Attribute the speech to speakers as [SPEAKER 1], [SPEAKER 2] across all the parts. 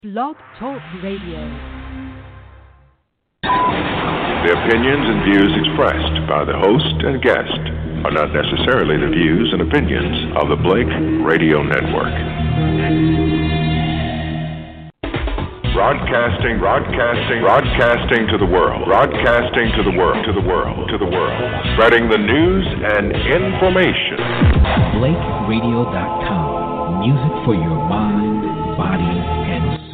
[SPEAKER 1] Blog Talk Radio.
[SPEAKER 2] The opinions and views expressed by the host and guest are not necessarily the views and opinions of the Blake Radio Network. Broadcasting to the world. Spreading the news and information.
[SPEAKER 3] BlakeRadio.com. Music for your mind, body, and soul.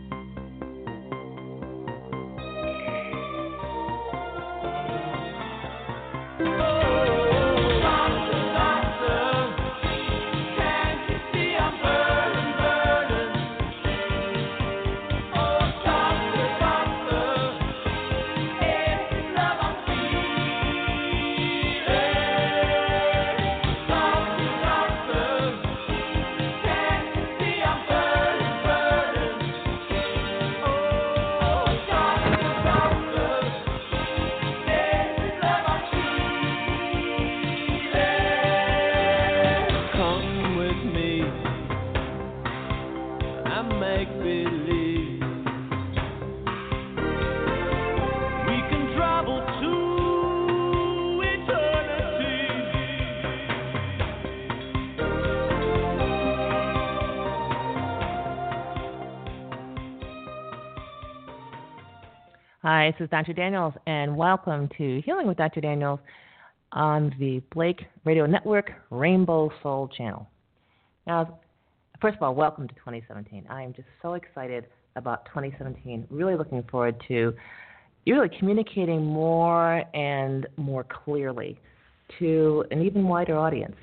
[SPEAKER 4] Hi, this is Dr. Daniels, and welcome to Healing with Dr. Daniels on the Blake Radio Network Rainbow Soul Channel. Now, first of all, welcome to 2017. I am just so excited about 2017, really looking forward to really communicating more and more clearly to an even wider audience.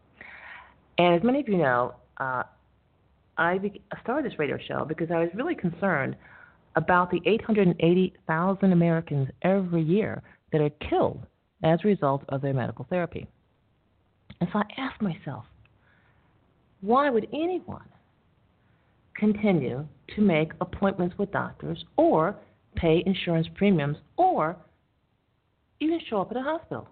[SPEAKER 4] And as many of you know, I started this radio show because I was really concerned about the 880,000 Americans every year that are killed as a result of their medical therapy. And so I asked myself, why would anyone continue to make appointments with doctors or pay insurance premiums or even show up at a hospital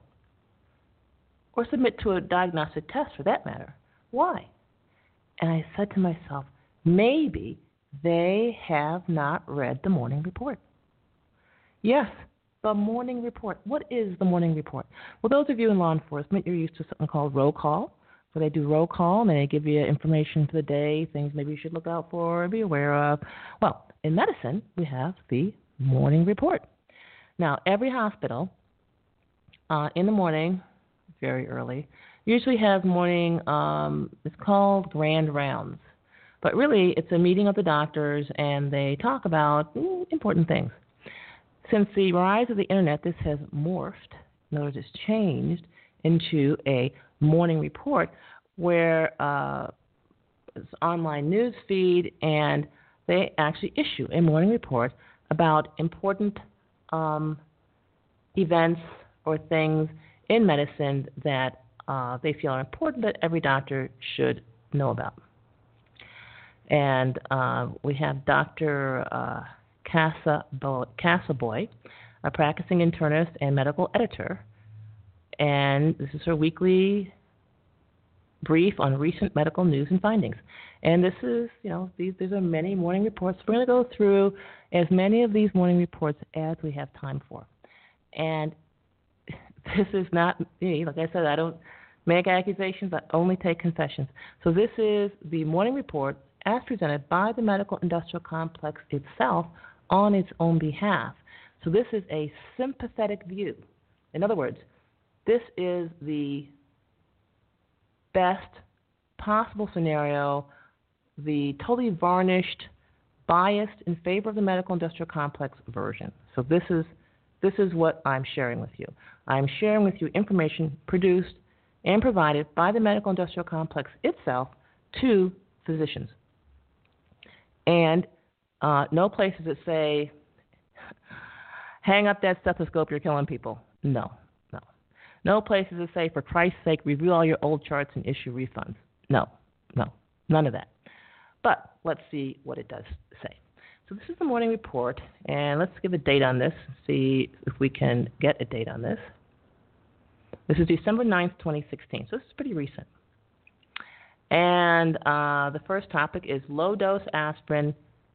[SPEAKER 4] or submit to a diagnostic test for that matter? Why? And I said to myself, maybe they have not read the morning report. Yes, the morning report. What is the morning report? Well, those of you in law enforcement, you're used to something called roll call. So they do roll call, and they give you information for the day, things maybe you should look out for and be aware of. Well, in medicine, we have the morning report. Now, every hospital in the morning, very early, usually has morning, it's called grand rounds. But really, it's a meeting of the doctors, and they talk about important things. Since the rise of the Internet, this has morphed, in other words, it's changed into a morning report where it's online news feed, and they actually issue a morning report about important events or things in medicine that they feel are important that every doctor should know about. And we have Dr. Cassaboy, a practicing internist and medical editor. And this is her weekly brief on recent medical news and findings. And this is, these are many morning reports. We're going to go through as many of these morning reports as we have time for. And this is not me. Like I said, I don't make accusations. I only take confessions. So this is the morning report as presented by the medical industrial complex itself on its own behalf. So this is a sympathetic view. In other words, this is the best possible scenario, the totally varnished, biased in favor of the medical industrial complex version. So this is what I'm sharing with you. I'm sharing with you information produced and provided by the medical industrial complex itself to physicians. And no places that say, hang up that stethoscope, you're killing people. No. No places that say, for Christ's sake, review all your old charts and issue refunds. No. None of that. But let's see what it does say. So this is the morning report, and let's give a date on this, see if we can get a date on this. This is December 9th, 2016, so this is pretty recent. And the first topic is low-dose aspirin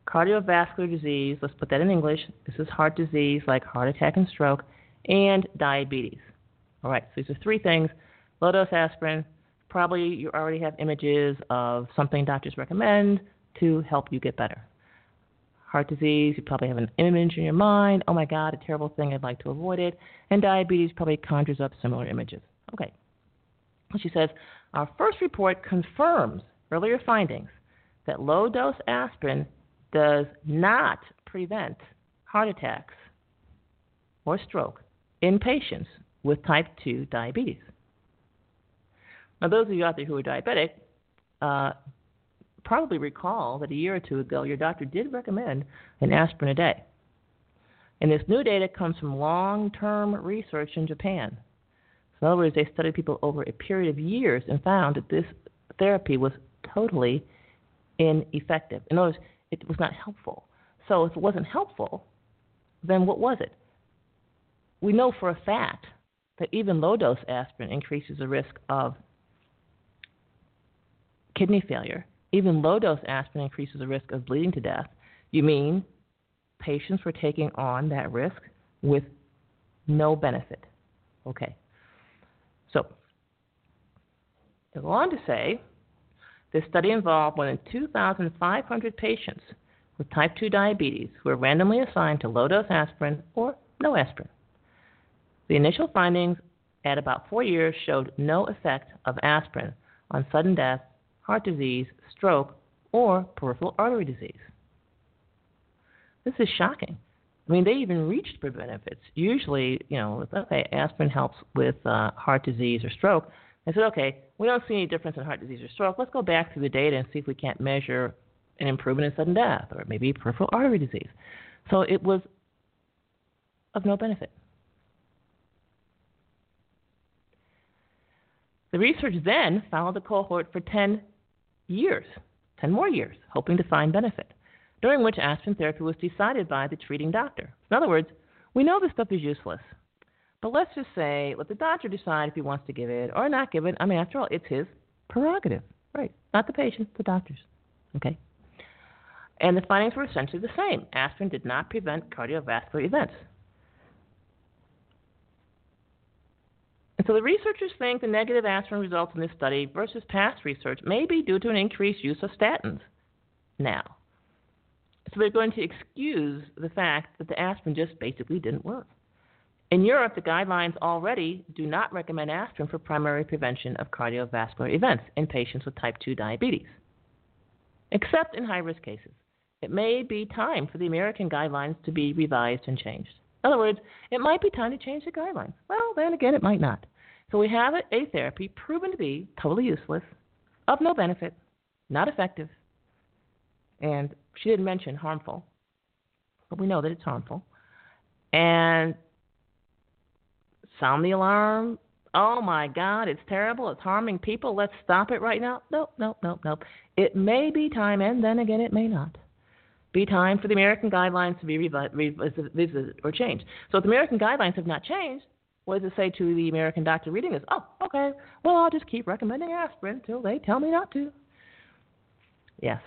[SPEAKER 4] cardiovascular disease, let's put that in English. This is heart disease like heart attack and stroke, and diabetes. All right, so these are three things. Low-dose aspirin, probably you already have images of something doctors recommend to help you get better. Heart disease, you probably have an image in your mind. Oh, my God, a terrible thing. I'd like to avoid it. And diabetes probably conjures up similar images. Okay. She says, our first report confirms earlier findings that low-dose aspirin does not prevent heart attacks or stroke in patients with type 2 diabetes. Now, those of you out there who are diabetic probably recall that a year or two ago your doctor did recommend an aspirin a day. And this new data comes from long-term research in Japan. So in other words, they studied people over a period of years and found that this therapy was totally ineffective. In other words, it was not helpful. So if it wasn't helpful, then what was it? We know for a fact that even low-dose aspirin increases the risk of kidney failure. Even low-dose aspirin increases the risk of bleeding to death. You mean patients were taking on that risk with no benefit. Okay. So, they go on to say, this study involved more than 2,500 patients with type 2 diabetes who were randomly assigned to low-dose aspirin or no aspirin. The initial findings at about 4 years showed no effect of aspirin on sudden death, heart disease, stroke, or peripheral artery disease. This is shocking. I mean, they even reached the benefits. Usually, okay, aspirin helps with heart disease or stroke. They said, okay, we don't see any difference in heart disease or stroke. Let's go back through the data and see if we can't measure an improvement in sudden death or maybe peripheral artery disease. So it was of no benefit. The research then followed the cohort for 10 more years, hoping to find benefit, during which aspirin therapy was decided by the treating doctor. In other words, we know this stuff is useless, but let's just say, let the doctor decide if he wants to give it or not give it. I mean, after all, it's his prerogative, right? Not the patient, the doctor's, okay? And the findings were essentially the same. Aspirin did not prevent cardiovascular events. And so the researchers think the negative aspirin results in this study versus past research may be due to an increased use of statins now. So they're going to excuse the fact that the aspirin just basically didn't work. In Europe, the guidelines already do not recommend aspirin for primary prevention of cardiovascular events in patients with type 2 diabetes, except in high-risk cases. It may be time for the American guidelines to be revised and changed. In other words, it might be time to change the guidelines. Well, then again, it might not. So we have a therapy proven to be totally useless, of no benefit, not effective, and she didn't mention harmful, but we know that it's harmful. And sound the alarm. Oh, my God, it's terrible. It's harming people. Let's stop it right now. Nope. It may be time, and then again, it may not be time for the American guidelines to be revisited or changed. So if the American guidelines have not changed, what does it say to the American doctor reading this? Oh, okay, well, I'll just keep recommending aspirin until they tell me not to. Yes.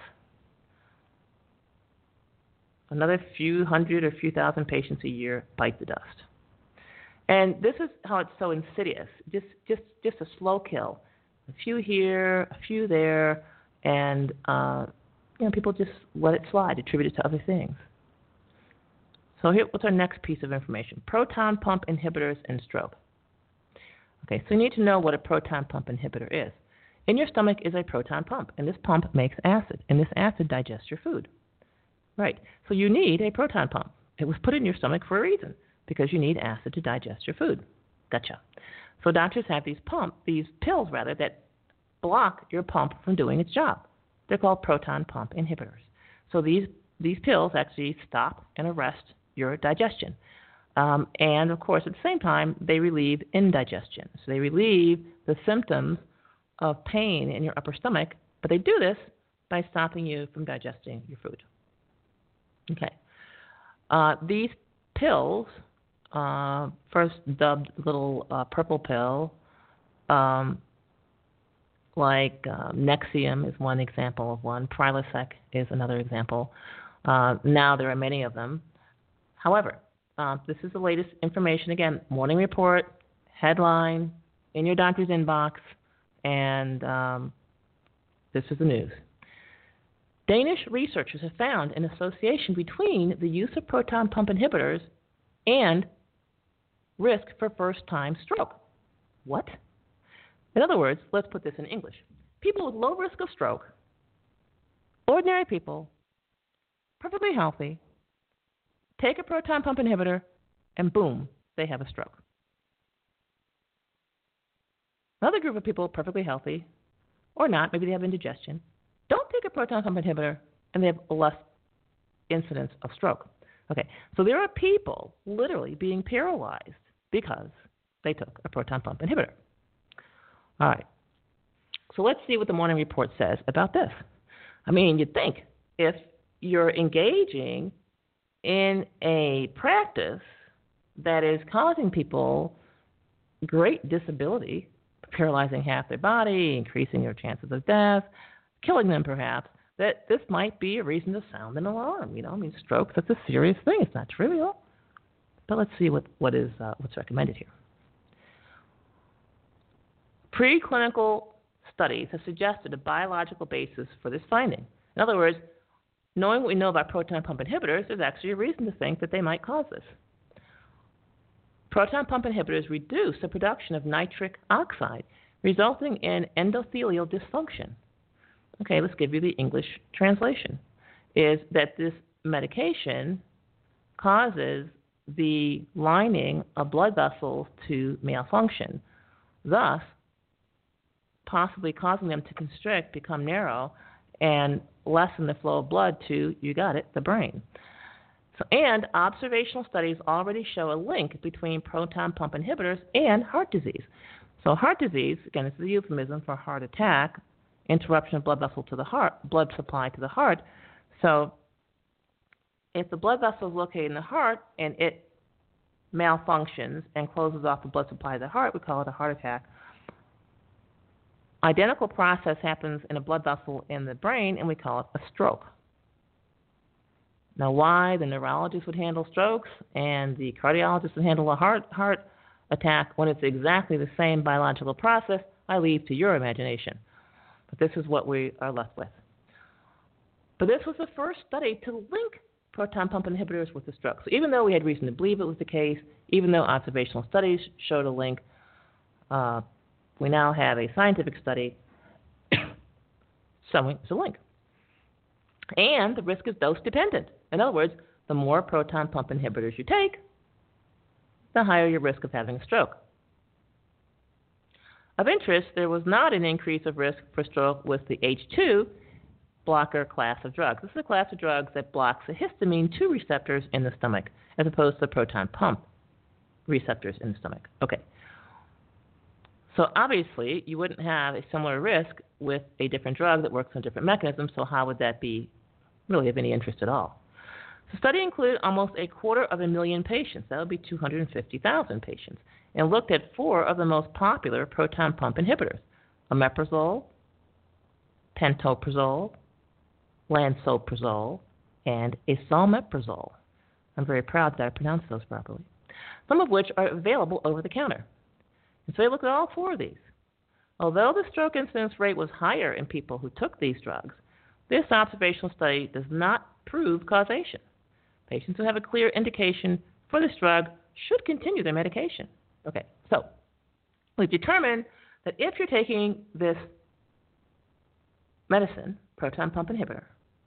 [SPEAKER 4] Another few hundred or few thousand patients a year bite the dust. And this is how it's so insidious. Just a slow kill. A few here, a few there, and people just let it slide, attribute it to other things. So here, what's our next piece of information? Proton pump inhibitors and stroke. Okay, so you need to know what a proton pump inhibitor is. In your stomach is a proton pump, and this pump makes acid, and this acid digests your food. Right, so you need a proton pump. It was put in your stomach for a reason, because you need acid to digest your food. Gotcha. So doctors have these pills that block your pump from doing its job. They're called proton pump inhibitors. So these pills actually stop and arrest your digestion. And, of course, at the same time, they relieve indigestion. So they relieve the symptoms of pain in your upper stomach, but they do this by stopping you from digesting your food. Okay. These pills, first dubbed little purple pill, Nexium is one example of one. Prilosec is another example. Now there are many of them. However, this is the latest information. Again, morning report, headline, in your doctor's inbox, and this is the news. Danish researchers have found an association between the use of proton pump inhibitors and risk for first-time stroke. What? In other words, let's put this in English. People with low risk of stroke, ordinary people, perfectly healthy, take a proton pump inhibitor, and boom, they have a stroke. Another group of people, perfectly healthy, or not, maybe they have indigestion, don't take a proton pump inhibitor, and they have less incidence of stroke. Okay, so there are people literally being paralyzed because they took a proton pump inhibitor. All right, so let's see what the morning report says about this. I mean, you'd think if you're engaging in a practice that is causing people great disability, paralyzing half their body, increasing their chances of death, killing them perhaps, that this might be a reason to sound an alarm. I mean, stroke, that's a serious thing. It's not trivial. But let's see what's recommended here. Preclinical studies have suggested a biological basis for this finding. In other words, knowing what we know about proton pump inhibitors, there's actually a reason to think that they might cause this. Proton pump inhibitors reduce the production of nitric oxide, resulting in endothelial dysfunction. Okay, let's give you the English translation. Is that this medication causes the lining of blood vessels to malfunction, thus possibly causing them to constrict, become narrow, and lessen the flow of blood to, you got it, the brain. And observational studies already show a link between proton pump inhibitors and heart disease. So heart disease, again, it's a euphemism for heart attack, interruption of blood supply to the heart. So if the blood vessel is located in the heart and it malfunctions and closes off the blood supply to the heart, we call it a heart attack. Identical process happens in a blood vessel in the brain, and we call it a stroke. Now, why the neurologist would handle strokes and the cardiologist would handle a heart attack when it's exactly the same biological process, I leave to your imagination. But this is what we are left with. But this was the first study to link proton pump inhibitors with the stroke. So even though we had reason to believe it was the case, even though observational studies showed a link, we now have a scientific study showing it's a link. And the risk is dose dependent. In other words, the more proton pump inhibitors you take, the higher your risk of having a stroke. Of interest, there was not an increase of risk for stroke with the H2 blocker class of drugs. This is a class of drugs that blocks the histamine 2 receptors in the stomach, as opposed to the proton pump receptors in the stomach. Okay. So obviously, you wouldn't have a similar risk with a different drug that works on a different mechanism, so how would that be really of any interest at all? The study included almost 250,000 patients. That would be 250,000 patients, and looked at 4 of the most popular proton pump inhibitors: omeprazole, pantoprazole, lansoprazole, and esomeprazole. I'm very proud that I pronounced those properly, some of which are available over the counter. And so they looked at all 4 of these. Although the stroke incidence rate was higher in people who took these drugs, this observational study does not prove causation. Patients who have a clear indication for this drug should continue their medication. Okay, so we've determined that if you're taking this medicine, proton pump inhibitor,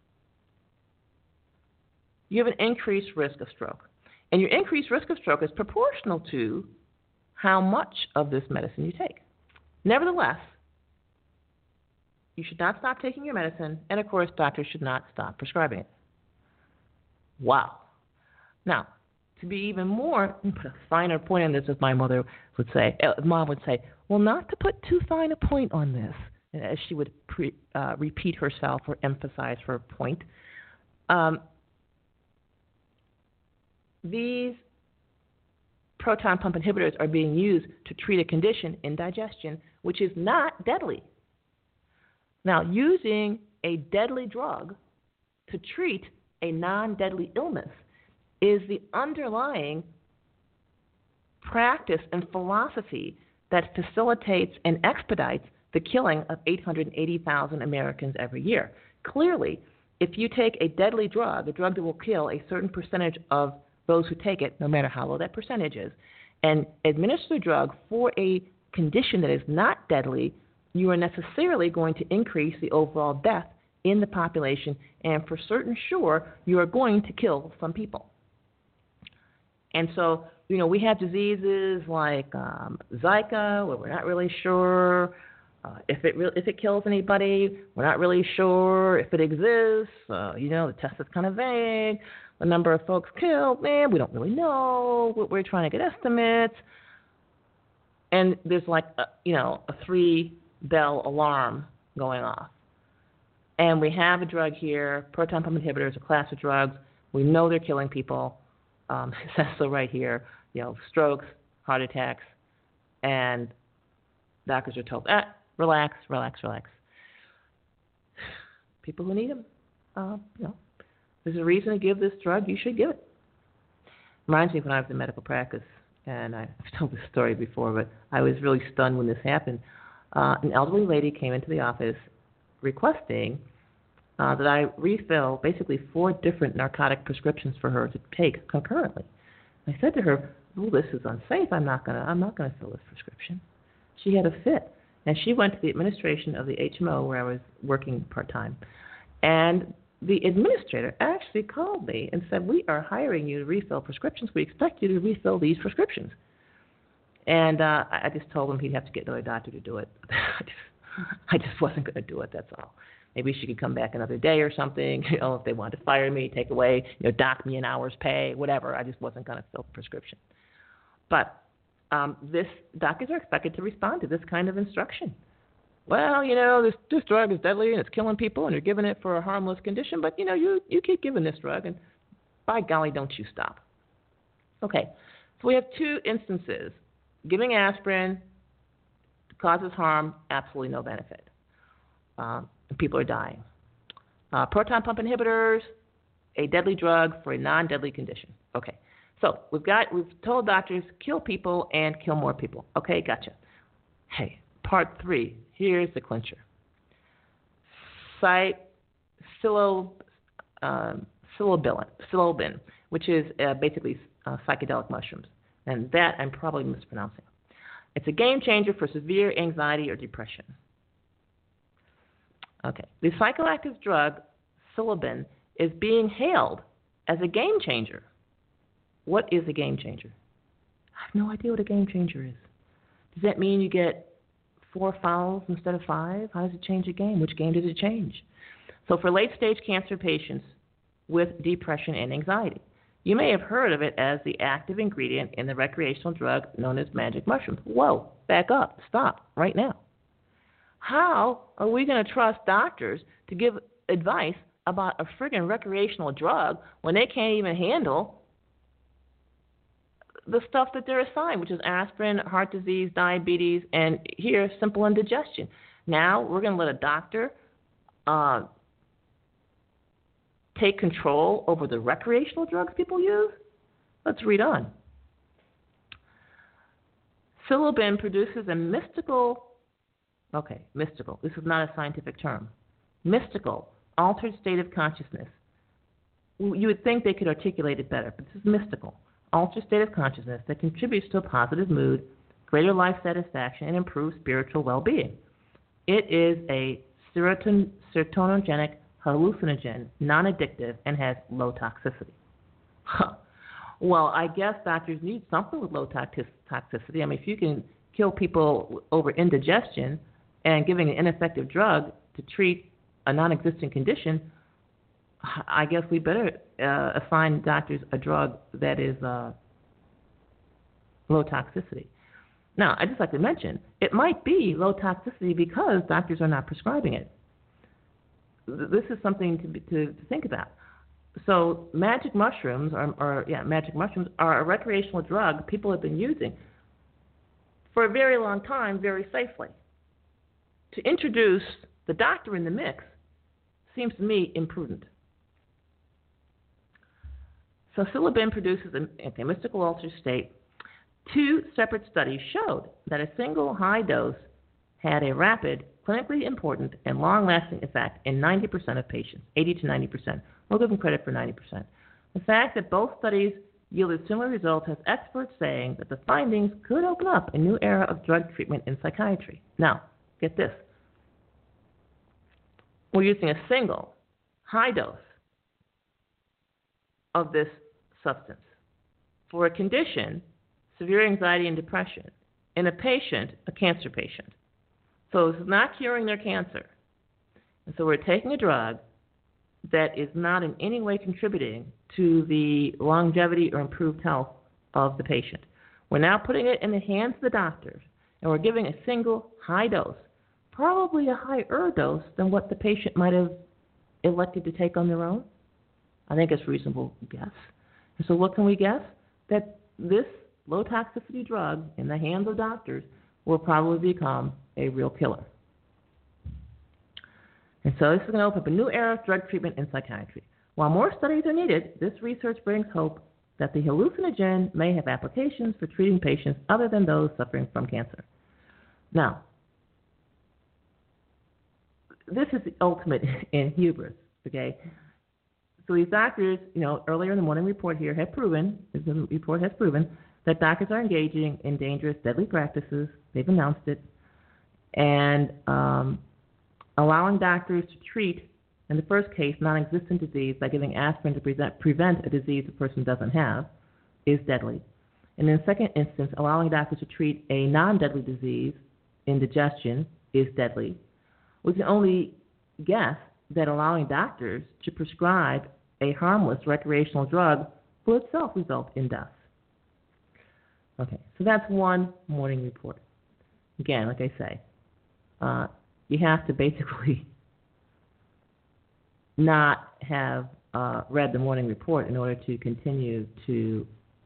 [SPEAKER 4] you have an increased risk of stroke. And your increased risk of stroke is proportional to how much of this medicine you take. Nevertheless, you should not stop taking your medicine, and of course, doctors should not stop prescribing it. Wow. Now, to be even more, put a finer point on this, as my mother would say, Mom would say, well, not to put too fine a point on this, as she would repeat herself or emphasize her point. These proton pump inhibitors are being used to treat a condition, indigestion, which is not deadly. Now, using a deadly drug to treat a non-deadly illness is the underlying practice and philosophy that facilitates and expedites the killing of 880,000 Americans every year. Clearly, if you take a deadly drug, a drug that will kill a certain percentage of those who take it, no matter how low that percentage is, and administer the drug for a condition that is not deadly, you are necessarily going to increase the overall death in the population, and for certain sure, you are going to kill some people. And so, we have diseases like Zika, where we're not really sure if it kills anybody. We're not really sure if it exists. The test is kind of vague. The number of folks killed, we don't really know. We're trying to get estimates. And there's like a 3-bell alarm going off. And we have a drug here, proton pump inhibitors, a class of drugs. We know they're killing people. It says so right here, strokes, heart attacks, and doctors are told, relax. People who need them, there's a reason to give this drug, you should give it. Reminds me of when I was in medical practice, and I've told this story before, but I was really stunned when this happened. An elderly lady came into the office requesting that I refill basically 4 different narcotic prescriptions for her to take concurrently. I said to her, this is unsafe. I'm not gonna fill this prescription. She had a fit, and she went to the administration of the HMO where I was working part-time, and the administrator actually called me and said, we are hiring you to refill prescriptions. We expect you to refill these prescriptions. And I just told him he'd have to get another doctor to do it. I just wasn't going to do it, that's all. Maybe she could come back another day or something, if they wanted to fire me, take away, dock me an hour's pay, whatever. I just wasn't going to fill the prescription. But doctors are expected to respond to this kind of instruction. Well, this drug is deadly and it's killing people and you're giving it for a harmless condition, but, you keep giving this drug and by golly, don't you stop. Okay, so we have 2 instances. Giving aspirin causes harm, absolutely no benefit. People are dying. Proton pump inhibitors, a deadly drug for a non-deadly condition. Okay, so we've told doctors kill people and kill more people. Okay, gotcha. Hey, part 3. Here's the clincher. Psilocybin, which is basically psychedelic mushrooms. And that I'm probably mispronouncing. It's a game changer for severe anxiety or depression. Okay. The psychoactive drug, psilocybin, is being hailed as a game changer. What is a game changer? I have no idea what a game changer is. Does that mean you get 4 fouls instead of 5? How does it change a game? Which game does it change? So for late-stage cancer patients with depression and anxiety, you may have heard of it as the active ingredient in the recreational drug known as magic mushrooms. Whoa, back up, stop, right now. How are we going to trust doctors to give advice about a friggin' recreational drug when they can't even handle the stuff that they're assigned, which is aspirin, heart disease, diabetes, and here, simple indigestion. Now we're going to let a doctor take control over the recreational drugs people use? Let's read on. Psilocybin produces a mystical, this is not a scientific term, mystical, altered state of consciousness. You would think they could articulate it better, but this is mystical, altered state of consciousness that contributes to a positive mood, greater life satisfaction, and improved spiritual well-being. It is a serotoninogenic hallucinogen, non-addictive, and has low toxicity. Well, I guess doctors need something with low toxicity. I mean, if you can kill people over indigestion and giving an ineffective drug to treat a non-existent condition, I guess we better assign doctors a drug that is low toxicity. Now, I'd just like to mention, it might be low toxicity because doctors are not prescribing it. This is something to think about. So magic mushrooms are a recreational drug people have been using for a very long time very safely. To introduce the doctor in the mix seems to me imprudent. So psilocybin produces an anti-mystical altered state. 2 separate studies showed that a single high dose had a rapid, clinically important, and long-lasting effect in 90% of patients, 80 to 90%. We'll give them credit for 90%. The fact that both studies yielded similar results has experts saying that the findings could open up a new era of drug treatment in psychiatry. Now, get this. We're using a single high dose of this substance for a condition, severe anxiety and depression, in a patient, a cancer patient. So this is not curing their cancer. And so we're taking a drug that is not in any way contributing to the longevity or improved health of the patient. We're now putting it in the hands of the doctors, and we're giving a single high dose, probably a higher dose than what the patient might have elected to take on their own. I think it's reasonable to guess. And so what can we guess? That this low toxicity drug in the hands of doctors will probably become a real killer. And so this is going to open up a new era of drug treatment in psychiatry. While more studies are needed, this research brings hope that the hallucinogen may have applications for treating patients other than those suffering from cancer. Now, this is the ultimate in hubris, okay? So these doctors, earlier in the morning report here had proven, the report has proven, that doctors are engaging in dangerous, deadly practices. They've announced it. And allowing doctors to treat, in the first case, non-existent disease by giving aspirin to prevent a disease a person doesn't have is deadly. And in the second instance, allowing doctors to treat a non-deadly disease, indigestion, is deadly. We can only guess that allowing doctors to prescribe a harmless recreational drug will itself result in death. Okay, so that's one morning report. Again, like I say, you have to basically not have read the morning report in order to continue to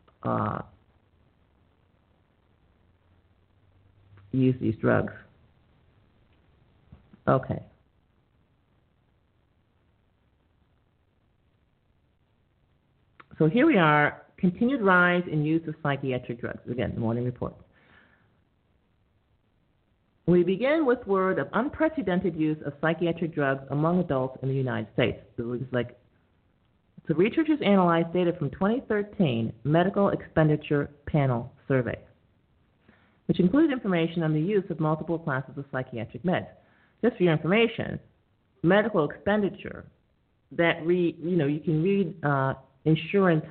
[SPEAKER 4] use these drugs. Okay. So here we are, continued rise in use of psychiatric drugs. Again, the morning report. We begin with word of unprecedented use of psychiatric drugs among adults in the United States. So researchers analyzed data from 2013 Medical Expenditure Panel Survey, which included information on the use of multiple classes of psychiatric meds. Just for your information, medical expenditure, that you can read insurance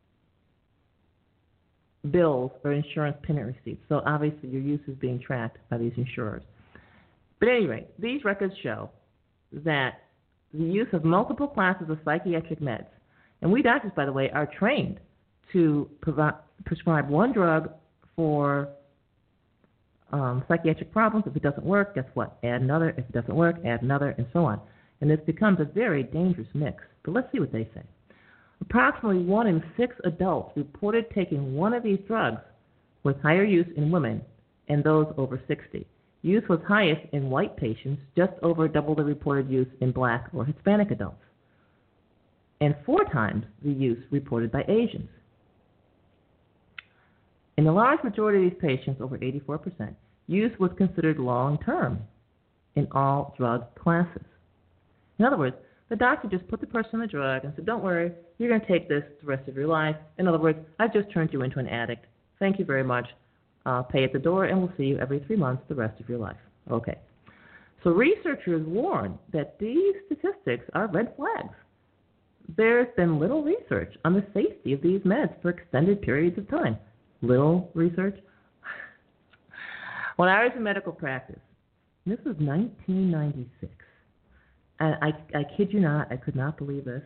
[SPEAKER 4] bills or insurance payment receipts. So obviously your use is being tracked by these insurers. But at any rate, these records show that the use of multiple classes of psychiatric meds, and we doctors, by the way, are trained to prescribe one drug for psychiatric problems. If it doesn't work, guess what? Add another. If it doesn't work, add another, and so on. And this becomes a very dangerous mix. But let's see what they say. Approximately 1 in 6 adults reported taking one of these drugs, with higher use in women and those over 60. Use was highest in white patients, just over double the reported use in black or Hispanic adults, and 4 times the use reported by Asians. In the large majority of these patients, over 84%, use was considered long-term in all drug classes. In other words, the doctor just put the person on the drug and said, don't worry, you're going to take this the rest of your life. In other words, I've just turned you into an addict. Thank you very much. Pay at the door, and we'll see you every 3 months the rest of your life. Okay. So researchers warn that these statistics are red flags. There's been little research on the safety of these meds for extended periods of time. Little research. When I was in medical practice, this was 1996, and I kid you not, I could not believe this.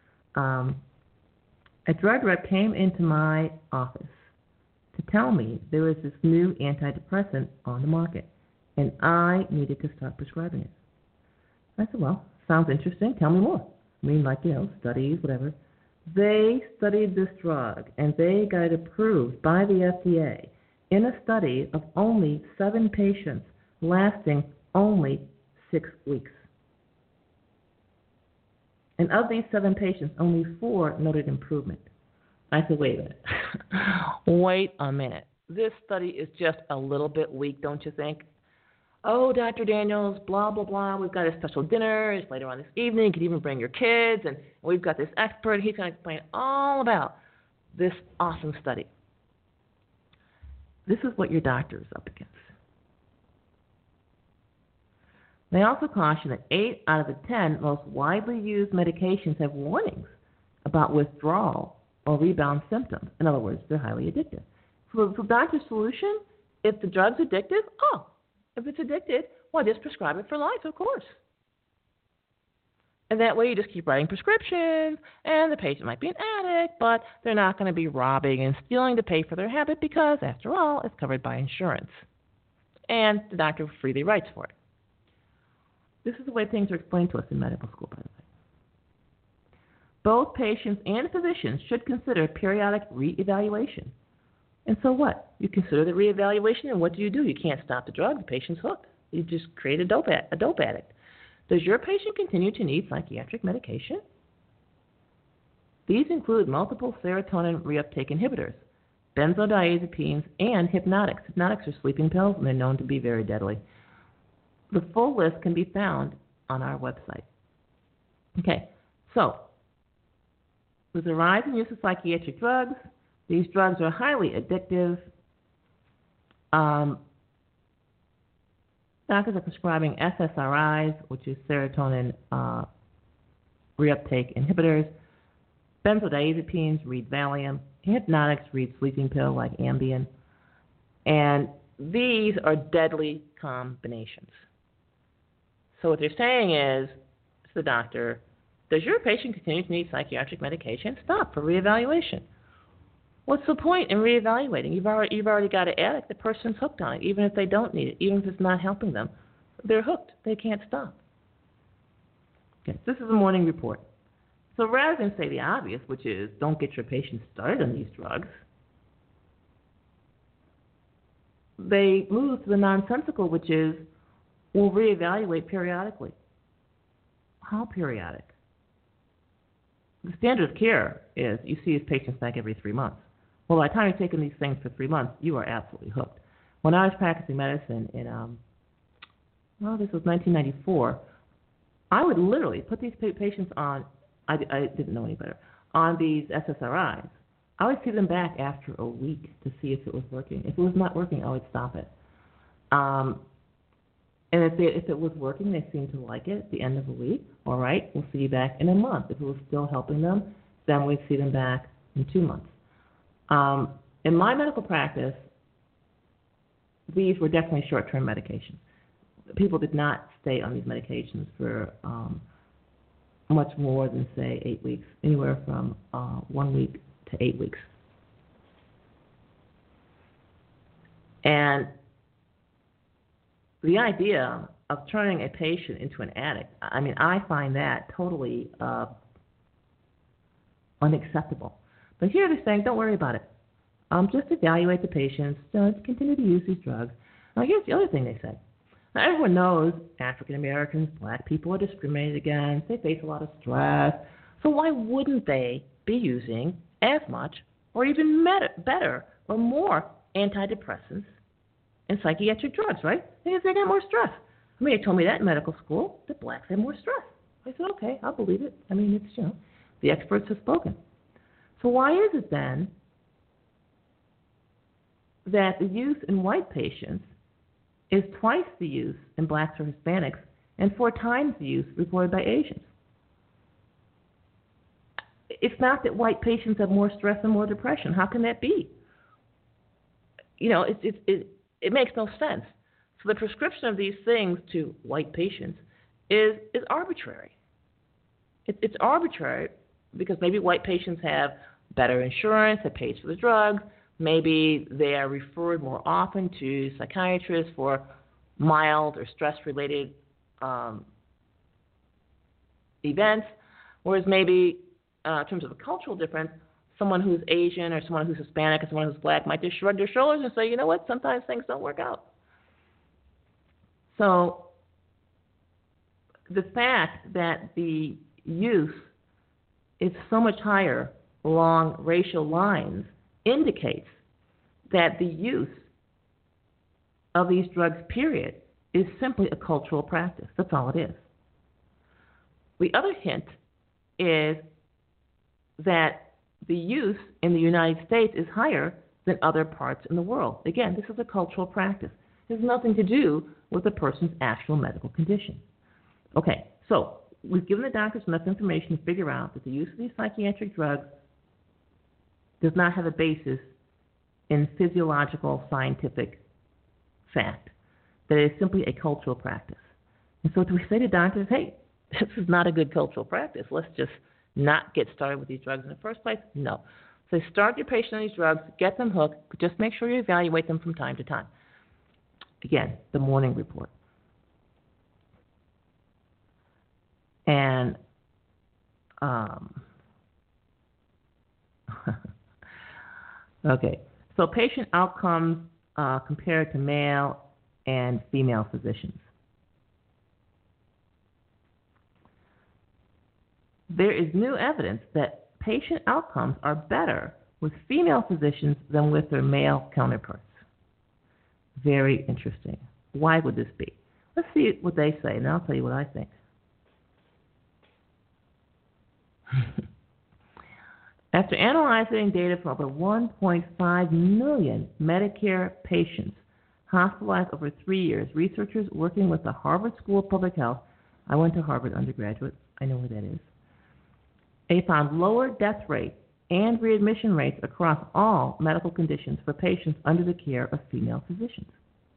[SPEAKER 4] A drug rep came into my office to tell me there was this new antidepressant on the market, and I needed to start prescribing it. I said, well, sounds interesting. Tell me more. I mean, studies, whatever. They studied this drug, and they got it approved by the FDA in a study of only 7 patients lasting only 6 weeks. And of these 7 patients, only 4 noted improvement. I said, wait a minute. Wait a minute. This study is just a little bit weak, don't you think? Oh, Dr. Daniels, blah, blah, blah. We've got a special dinner. It's later on this evening. You can even bring your kids. And we've got this expert. He's going to explain all about this awesome study. This is what your doctor is up against. They also caution that 8 out of the 10 most widely used medications have warnings about withdrawal or rebound symptoms. In other words, they're highly addictive. So the doctor's solution, if the drug's addictive, if it's addicted, well, just prescribe it for life, of course. And that way you just keep writing prescriptions, and the patient might be an addict, but they're not going to be robbing and stealing to pay for their habit because, after all, it's covered by insurance. And the doctor freely writes for it. This is the way things are explained to us in medical school, by the way. Both patients and physicians should consider periodic reevaluation. And so what? You consider the reevaluation, and what do? You can't stop the drug. The patient's hooked. You just create a dope addict. Does your patient continue to need psychiatric medication? These include multiple serotonin reuptake inhibitors, benzodiazepines, and hypnotics. Hypnotics are sleeping pills, and they're known to be very deadly. The full list can be found on our website. Okay, so with the rise in use of psychiatric drugs, these drugs are highly addictive. Doctors are prescribing SSRIs, which is serotonin reuptake inhibitors, benzodiazepines, read Valium, hypnotics, read sleeping pill like Ambien, and these are deadly combinations. So what they're saying is, to the doctor, does your patient continue to need psychiatric medication? Stop for reevaluation. What's the point in reevaluating? You've already got an addict. The person's hooked on it, even if they don't need it, even if it's not helping them. They're hooked. They can't stop. Okay, this is a morning report. So rather than say the obvious, which is don't get your patient started on these drugs, they move to the nonsensical, which is we'll reevaluate periodically. How periodic? The standard of care is you see his patients back every 3 months. Well, by the time you're taking these things for 3 months, you are absolutely hooked. When I was practicing medicine in, this was 1994, I would literally put these patients on, I didn't know any better, on these SSRIs. I would see them back after a week to see if it was working. If it was not working, I would stop it. And if it was working, they seemed to like it at the end of the week. All right, we'll see you back in a month. If it was still helping them, then we'd see them back in 2 months. In my medical practice, these were definitely short-term medications. People did not stay on these medications for much more than, say, 8 weeks, anywhere from 1 week to 8 weeks. And the idea of turning a patient into an addict, I find that totally unacceptable. But here they're saying, don't worry about it. Just evaluate the patients. Just continue to use these drugs. Now, here's the other thing they said. Now, everyone knows African Americans, black people are discriminated against. They face a lot of stress. So why wouldn't they be using as much or even better or more antidepressants and psychiatric drugs, right? Because they got more stress. They told me that in medical school, that blacks have more stress. I said, okay, I'll believe it. It's, the experts have spoken. So why is it then that the use in white patients is twice the use in blacks or Hispanics and 4 times the use reported by Asians? It's not that white patients have more stress and more depression. How can that be? It makes no sense. So the prescription of these things to white patients is arbitrary. It's arbitrary because maybe white patients have better insurance that pays for the drugs. Maybe they are referred more often to psychiatrists for mild or stress-related events, whereas maybe in terms of a cultural difference, someone who's Asian or someone who's Hispanic or someone who's black might just shrug their shoulders and say, you know what, sometimes things don't work out. So the fact that the use is so much higher along racial lines indicates that the use of these drugs, period, is simply a cultural practice. That's all it is. The other hint is that the use in the United States is higher than other parts in the world. Again, this is a cultural practice. It has nothing to do with the person's actual medical condition. Okay, so we've given the doctors enough information to figure out that the use of these psychiatric drugs does not have a basis in physiological scientific fact, that it is simply a cultural practice. And so do we say to doctors, hey, this is not a good cultural practice, let's just not get started with these drugs in the first place? No. So start your patient on these drugs, get them hooked, but just make sure you evaluate them from time to time. Again, the morning report. And okay, so patient outcomes compared to male and female physicians. There is new evidence that patient outcomes are better with female physicians than with their male counterparts. Very interesting. Why would this be? Let's see what they say, and I'll tell you what I think. After analyzing data from over 1.5 million Medicare patients hospitalized over 3 years, researchers working with the Harvard School of Public Health, I went to Harvard undergraduate, I know where that is, they found lower death rates and readmission rates across all medical conditions for patients under the care of female physicians.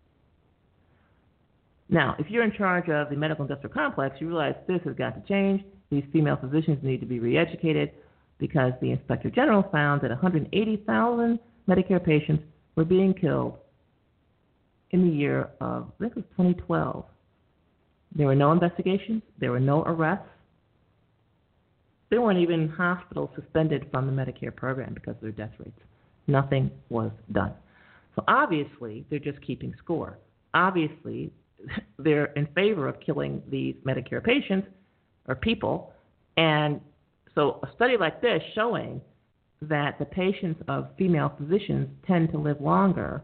[SPEAKER 4] Now, if you're in charge of the medical industrial complex, you realize this has got to change. These female physicians need to be re-educated because the Inspector General found that 180,000 Medicare patients were being killed in the year of, I think it was 2012. There were no investigations. There were no arrests. There weren't even hospitals suspended from the Medicare program because of their death rates. Nothing was done. So obviously, they're just keeping score. Obviously, they're in favor of killing these Medicare patients or people. And so a study like this showing that the patients of female physicians tend to live longer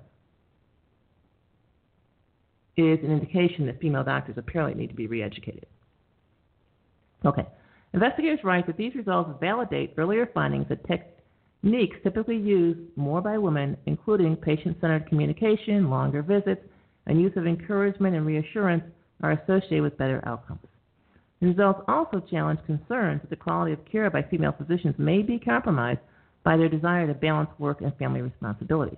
[SPEAKER 4] is an indication that female doctors apparently need to be re-educated. Okay. Investigators write that these results validate earlier findings that techniques typically used more by women, including patient-centered communication, longer visits, and use of encouragement and reassurance, are associated with better outcomes. The results also challenge concerns that the quality of care by female physicians may be compromised by their desire to balance work and family responsibilities.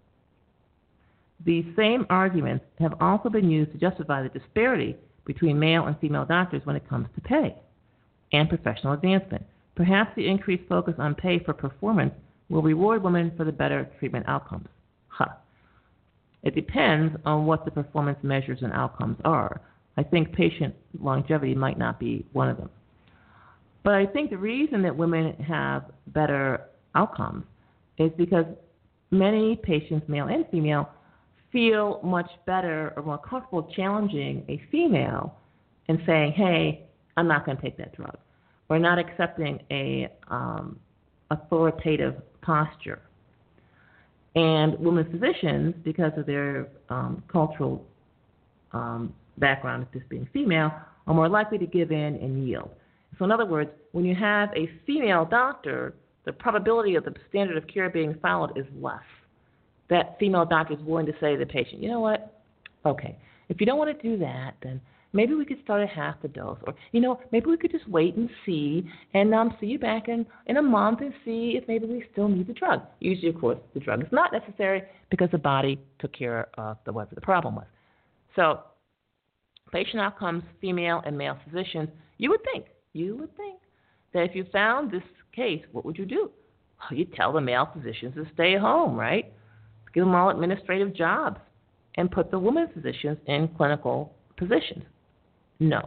[SPEAKER 4] These same arguments have also been used to justify the disparity between male and female doctors when it comes to pay and professional advancement. Perhaps the increased focus on pay for performance will reward women for the better treatment outcomes. It depends on what the performance measures and outcomes are. I think patient longevity might not be one of them. But I think the reason that women have better outcomes is because many patients, male and female, feel much better or more comfortable challenging a female and saying, hey, I'm not going to take that drug, or not accepting a authoritative posture. And women physicians, because of their cultural background of just being female, are more likely to give in and yield. So in other words, when you have a female doctor, the probability of the standard of care being followed is less. That female doctor is willing to say to the patient, you know what, okay, if you don't want to do that, then maybe we could start at half the dose. Or, maybe we could just wait and see and see you back in a month and see if maybe we still need the drug. Usually, of course, the drug is not necessary because the body took care of whatever the problem was. So patient outcomes, female and male physicians, you would think that if you found this case, what would you do? Well, you'd tell the male physicians to stay home, right? Give them all administrative jobs and put the women physicians in clinical positions. No.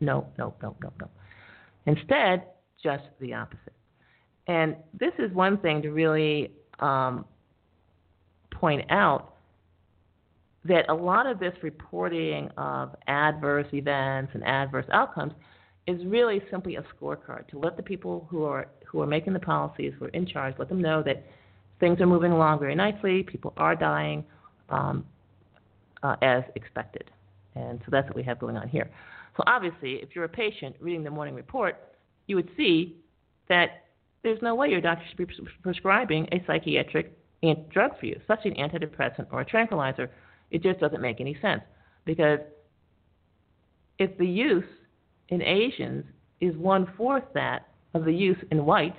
[SPEAKER 4] Instead, just the opposite. And this is one thing to really point out, that a lot of this reporting of adverse events and adverse outcomes is really simply a scorecard to let the people who are making the policies, who are in charge, let them know that things are moving along very nicely, people are dying as expected. And so that's what we have going on here. So obviously, if you're a patient reading the morning report, you would see that there's no way your doctor should be prescribing a psychiatric drug for you, such an antidepressant or a tranquilizer. It just doesn't make any sense, because if the use in Asians is 1/4 that of the use in whites,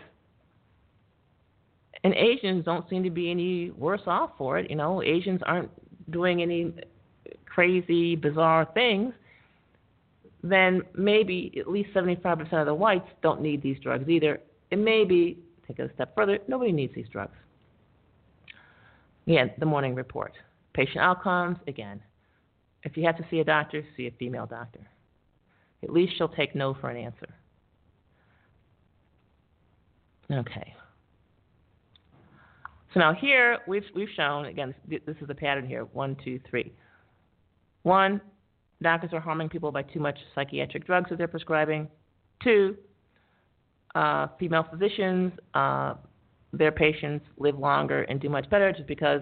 [SPEAKER 4] and Asians don't seem to be any worse off for it. Asians aren't doing any crazy, bizarre things, then maybe at least 75% of the whites don't need these drugs either. And maybe, take it a step further, nobody needs these drugs. Again, the morning report. Patient outcomes, again, if you have to see a doctor, see a female doctor. At least she'll take no for an answer. Okay. So now here we've shown, again, this is a pattern here, 1, 2, 3. 1, doctors are harming people by too much psychiatric drugs that they're prescribing. 2, female physicians, their patients live longer and do much better just because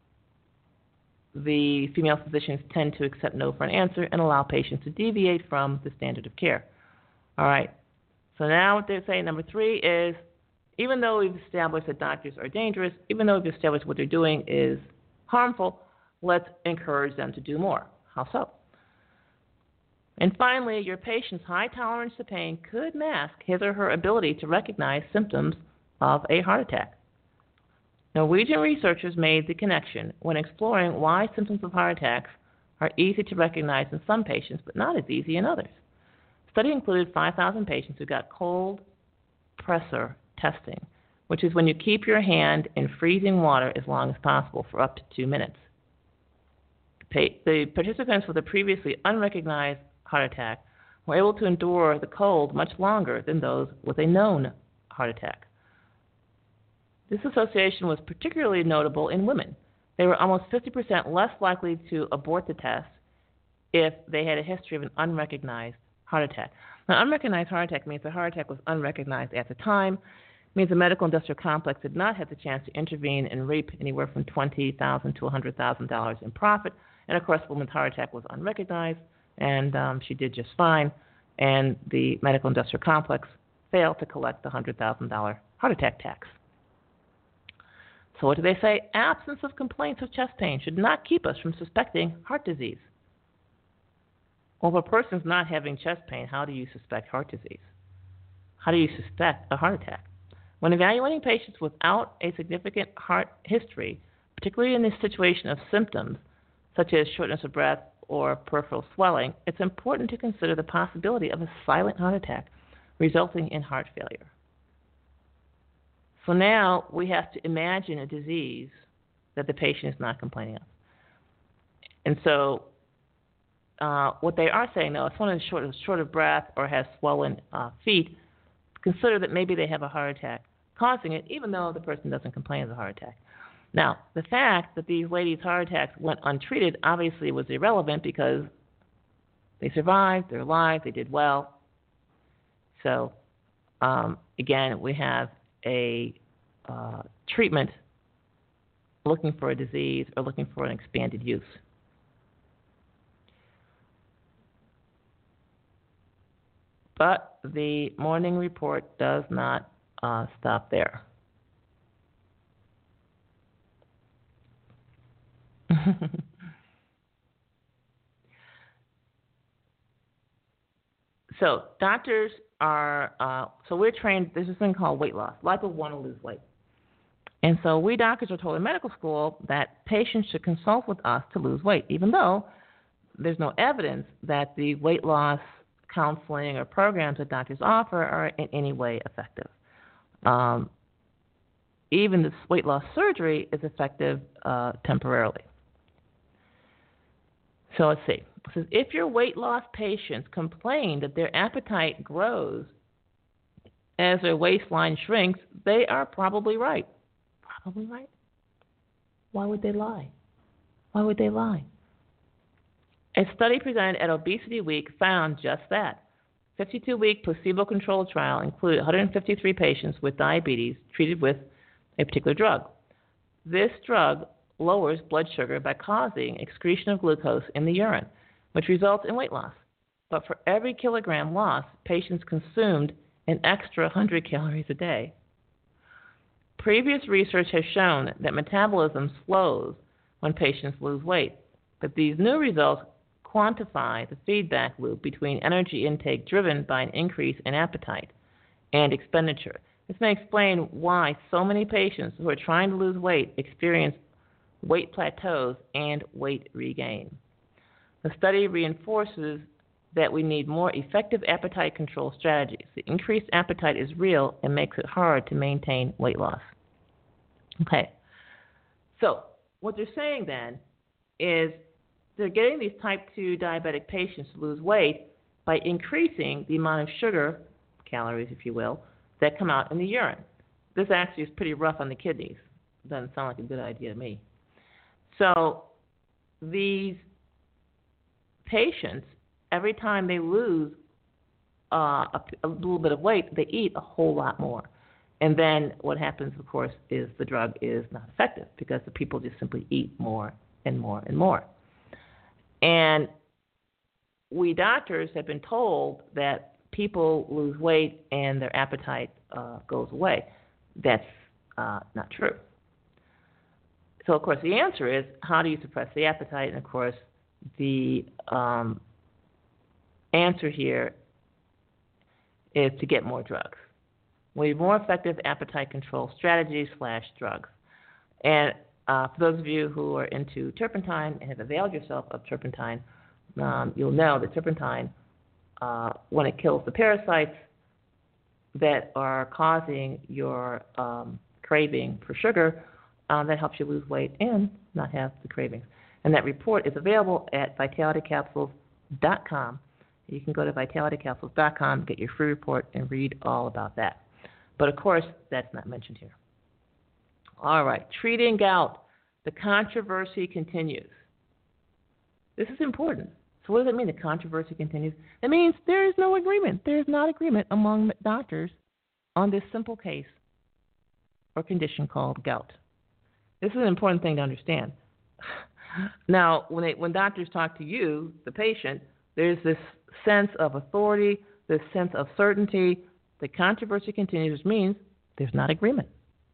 [SPEAKER 4] the female physicians tend to accept no for an answer and allow patients to deviate from the standard of care. All right. So now what they're saying, number 3, is even though we've established that doctors are dangerous, even though we've established what they're doing is harmful, let's encourage them to do more. How so? And finally, your patient's high tolerance to pain could mask his or her ability to recognize symptoms of a heart attack. Norwegian researchers made the connection when exploring why symptoms of heart attacks are easy to recognize in some patients but not as easy in others. The study included 5,000 patients who got cold pressor testing, which is when you keep your hand in freezing water as long as possible for up to 2 minutes. The participants with a previously unrecognized heart attack were able to endure the cold much longer than those with a known heart attack. This association was particularly notable in women. They were almost 50% less likely to abort the test if they had a history of an unrecognized heart attack. Now, unrecognized heart attack means the heart attack was unrecognized at the time. It means the medical industrial complex did not have the chance to intervene and reap anywhere from $20,000 to $100,000 in profit. And, of course, the woman's heart attack was unrecognized, and she did just fine. And the medical industrial complex failed to collect the $100,000 heart attack tax. So what do they say? Absence of complaints of chest pain should not keep us from suspecting heart disease. Well, if a person's not having chest pain, how do you suspect heart disease? How do you suspect a heart attack? When evaluating patients without a significant heart history, particularly in this situation of symptoms such as shortness of breath or peripheral swelling, it's important to consider the possibility of a silent heart attack resulting in heart failure. So now we have to imagine a disease that the patient is not complaining of. And so what they are saying, though, if someone is short of breath or has swollen feet, consider that maybe they have a heart attack causing it, even though the person doesn't complain of a heart attack. Now, the fact that these ladies' heart attacks went untreated obviously was irrelevant because they survived, they're alive, they did well. So, again, we have a treatment looking for a disease or looking for an expanded use. But the morning report does not stop there. So doctors are, so we're trained, there's this thing called weight loss. A lot of people want to lose weight. And so we doctors are told in medical school that patients should consult with us to lose weight, even though there's no evidence that the weight loss counseling or programs that doctors offer are in any way effective. Even this weight loss surgery is effective temporarily. So let's see. It says, if your weight loss patients complain that their appetite grows as their waistline shrinks, they are probably right. Probably right? Why would they lie? Why would they lie? A study presented at Obesity Week found just that. 52-week placebo-controlled trial included 153 patients with diabetes treated with a particular drug. This drug lowers blood sugar by causing excretion of glucose in the urine, which results in weight loss. But for every kilogram lost, patients consumed an extra 100 calories a day. Previous research has shown that metabolism slows when patients lose weight, but these new results quantify the feedback loop between energy intake driven by an increase in appetite and expenditure. This may explain why so many patients who are trying to lose weight experience weight plateaus and weight regain. The study reinforces that we need more effective appetite control strategies. The increased appetite is real and makes it hard to maintain weight loss. Okay, so what they're saying then is they're getting these type 2 diabetic patients to lose weight by increasing the amount of sugar, calories if you will, that come out in the urine. This actually is pretty rough on the kidneys. Doesn't sound like a good idea to me. So these patients, every time they lose a little bit of weight, they eat a whole lot more. And then what happens, of course, is the drug is not effective because the people just simply eat more and more and more. And we doctors have been told that people lose weight and their appetite goes away. That's not true. So, of course, the answer is, how do you suppress the appetite? And, of course, the answer here is to get more drugs. We need more effective appetite control strategies / drugs. And for those of you who are into turpentine and have availed yourself of turpentine, you'll know that turpentine, when it kills the parasites that are causing your craving for sugar, that helps you lose weight and not have the cravings. And that report is available at vitalitycapsules.com. You can go to vitalitycapsules.com, get your free report, and read all about that. But, of course, that's not mentioned here. All right, treating gout. The controversy continues. This is important. So what does it mean, the controversy continues? It means there is no agreement. There is not agreement among doctors on this simple case or condition called gout. This is an important thing to understand. Now, when doctors talk to you, the patient, there's this sense of authority, this sense of certainty. The controversy continues means there's not agreement.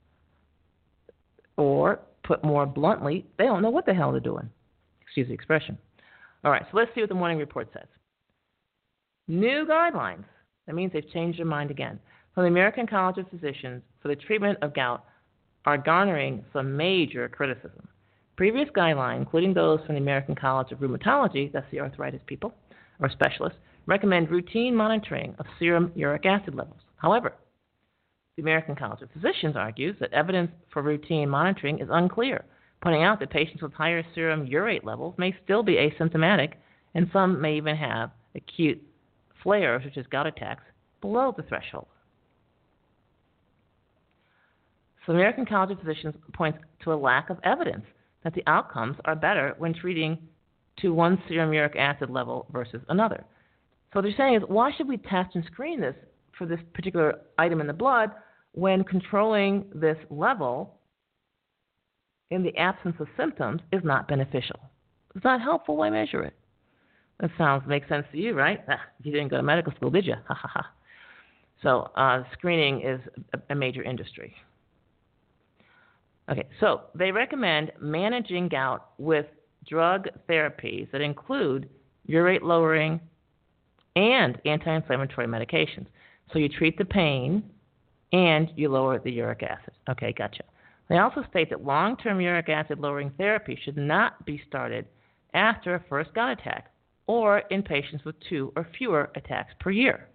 [SPEAKER 4] Or, put more bluntly, they don't know what the hell they're doing. Excuse the expression. All right, so let's see what the morning report says. New guidelines. That means they've changed their mind again. From the American College of Physicians for the treatment of gout are garnering some major criticism. Previous guidelines, including those from the American College of Rheumatology, that's the arthritis people, or specialists, recommend routine monitoring of serum uric acid levels. However, the American College of Physicians argues that evidence for routine monitoring is unclear, pointing out that patients with higher serum urate levels may still be asymptomatic, and some may even have acute flares, such as gout attacks, below the threshold. So the American College of Physicians points to a lack of evidence that the outcomes are better when treating to one serum uric acid level versus another. So what they're saying is, why should we test and screen this for this particular item in the blood when controlling this level in the absence of symptoms is not beneficial? It's not helpful. Why measure it? That makes sense to you, right? You didn't go to medical school, did you? Ha ha ha. So screening is a major industry. Okay, so they recommend managing gout with drug therapies that include urate lowering and anti-inflammatory medications. So you treat the pain and you lower the uric acid. Okay, gotcha. They also state that long-term uric acid lowering therapy should not be started after a first gout attack or in patients with 2 or fewer attacks per year.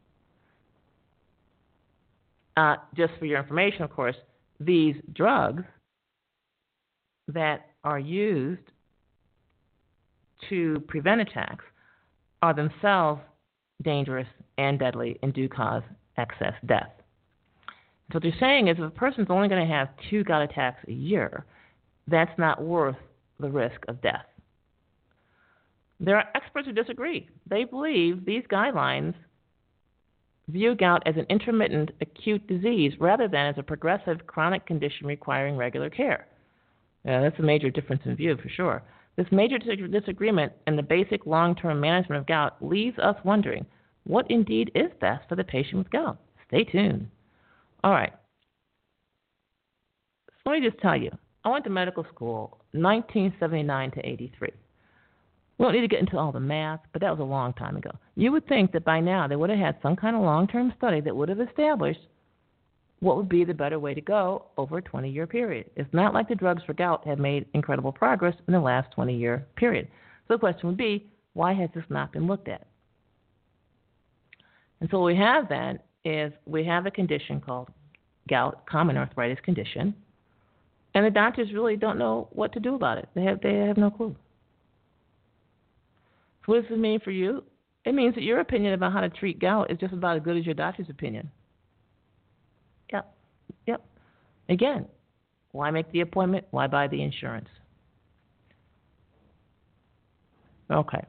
[SPEAKER 4] Just for your information, of course, these drugs that are used to prevent attacks are themselves dangerous and deadly and do cause excess death. So what they're saying is if a person's only going to have 2 gout attacks a year, that's not worth the risk of death. There are experts who disagree. They believe these guidelines view gout as an intermittent acute disease rather than as a progressive chronic condition requiring regular care. That's a major difference in view for sure. This major disagreement in the basic long-term management of gout leaves us wondering what indeed is best for the patient with gout. Stay tuned. All right. So let me just tell you, I went to medical school 1979 to 83. We don't need to get into all the math, but that was a long time ago. You would think that by now they would have had some kind of long-term study that would have established what would be the better way to go over a 20-year period. It's not like the drugs for gout have made incredible progress in the last 20-year period. So the question would be, why has this not been looked at? And so what we have then is we have a condition called gout, common arthritis condition, and the doctors really don't know what to do about it. They have no clue. So what does this mean for you? It means that your opinion about how to treat gout is just about as good as your doctor's opinion. Yep. Again, why make the appointment? Why buy the insurance? Okay.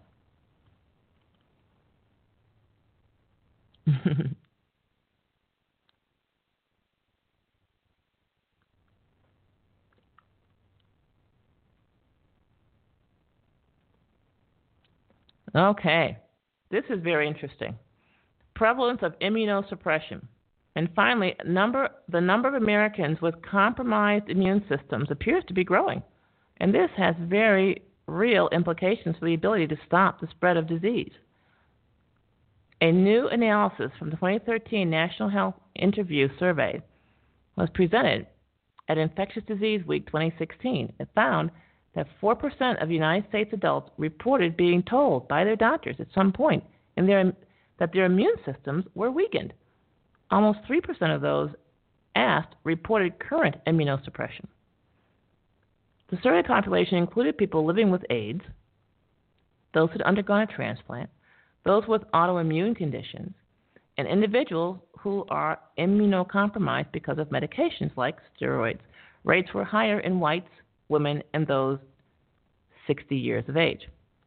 [SPEAKER 4] Okay. This is very interesting. Prevalence of immunosuppression. And finally, the number of Americans with compromised immune systems appears to be growing. And this has very real implications for the ability to stop the spread of disease. A new analysis from the 2013 National Health Interview Survey was presented at Infectious Disease Week 2016. It found that 4% of United States adults reported being told by their doctors at some point that their immune systems were weakened. Almost 3% of those asked reported current immunosuppression. The survey population included people living with AIDS, those who had undergone a transplant, those with autoimmune conditions, and individuals who are immunocompromised because of medications like steroids. Rates were higher in whites, women, and those 60 years of age.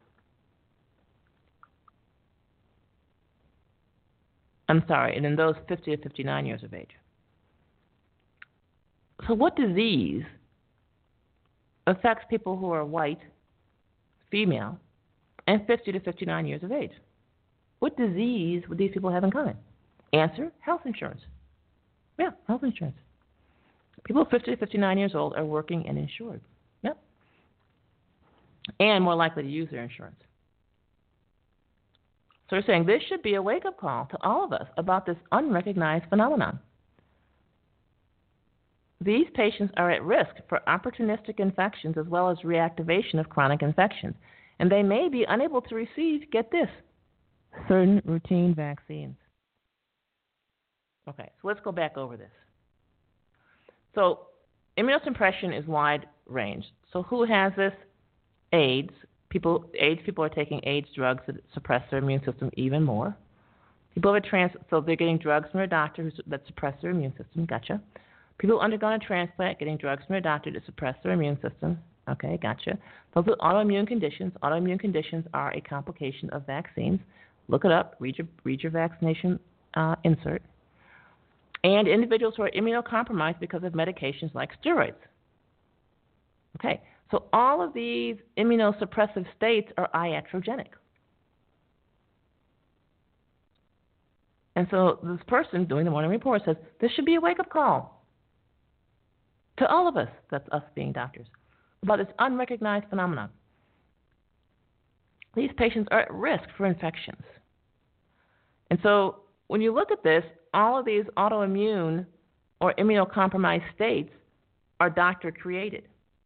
[SPEAKER 4] And in those 50 to 59 years of age. So what disease affects people who are white, female, and 50 to 59 years of age? What disease would these people have in common? Answer, health insurance. Yeah, health insurance. People 50 to 59 years old are working and insured. Yep. And more likely to use their insurance. So we're saying this should be a wake-up call to all of us about this unrecognized phenomenon. These patients are at risk for opportunistic infections as well as reactivation of chronic infections, and they may be unable to receive, get this, certain routine vaccines. Okay, so let's go back over this. So immunosuppression is wide range. So who has this? AIDS people are taking AIDS drugs that suppress their immune system even more. People have so they're getting drugs from their doctor that suppress their immune system. Gotcha. People undergone a transplant getting drugs from their doctor to suppress their immune system. Okay, gotcha. Those with autoimmune conditions. Autoimmune conditions are a complication of vaccines. Look it up. Read your vaccination insert. And individuals who are immunocompromised because of medications like steroids. Okay, so all of these immunosuppressive states are iatrogenic. And so this person doing the morning report says, this should be a wake-up call to all of us, that's us being doctors, about this unrecognized phenomenon. These patients are at risk for infections. And so when you look at this, all of these autoimmune or immunocompromised states are doctor-created.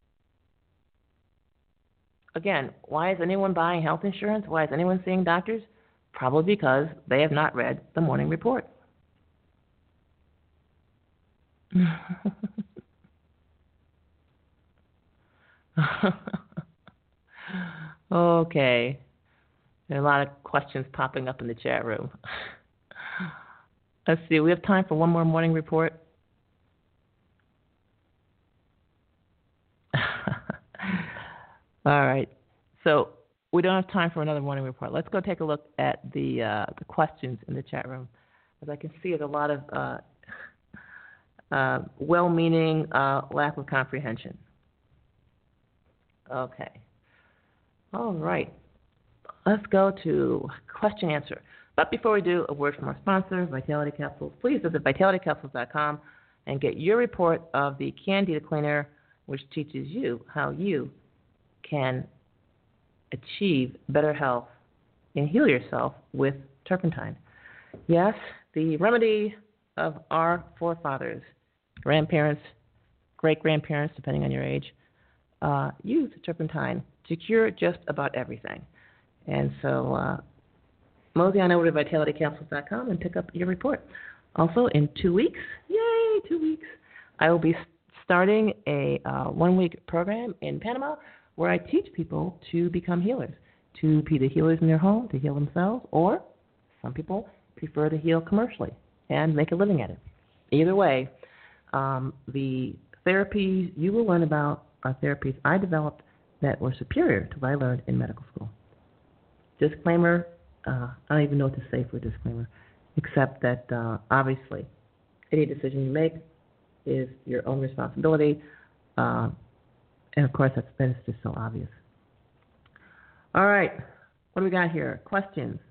[SPEAKER 4] Again, why is anyone buying health insurance? Why is anyone seeing doctors? Probably because they have not read the morning report. Okay. There are a lot of questions popping up in the chat room. Let's see. We have time for one more morning report. All right. So we don't have time for another morning report. Let's go take a look at the questions in the chat room. As I can see, there's a lot of well-meaning lack of comprehension. Okay. All right. Let's go to question answer. But before we do, a word from our sponsor, Vitality Capsules. Please visit vitalitycapsules.com and get your report of the Candida Cleaner, which teaches you how you can achieve better health and heal yourself with turpentine. Yes, the remedy of our forefathers, grandparents, great-grandparents, depending on your age, used turpentine to cure just about everything. And so mosey on over to vitalitycapsules.com and pick up your report. Also, in 2 weeks, yay, 2 weeks, I will be starting a 1-week program in Panama where I teach people to become healers, to be the healers in their home, to heal themselves, or some people prefer to heal commercially and make a living at it. Either way, the therapies you will learn about are therapies I developed that were superior to what I learned in medical school. Disclaimer, I don't even know what to say for a disclaimer, except that obviously any decision you make is your own responsibility. And, of course, that's just so obvious. All right. What do we got here? Questions.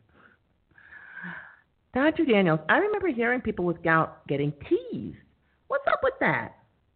[SPEAKER 4] Dr. Daniels, I remember hearing people with gout getting teased. What's up with that?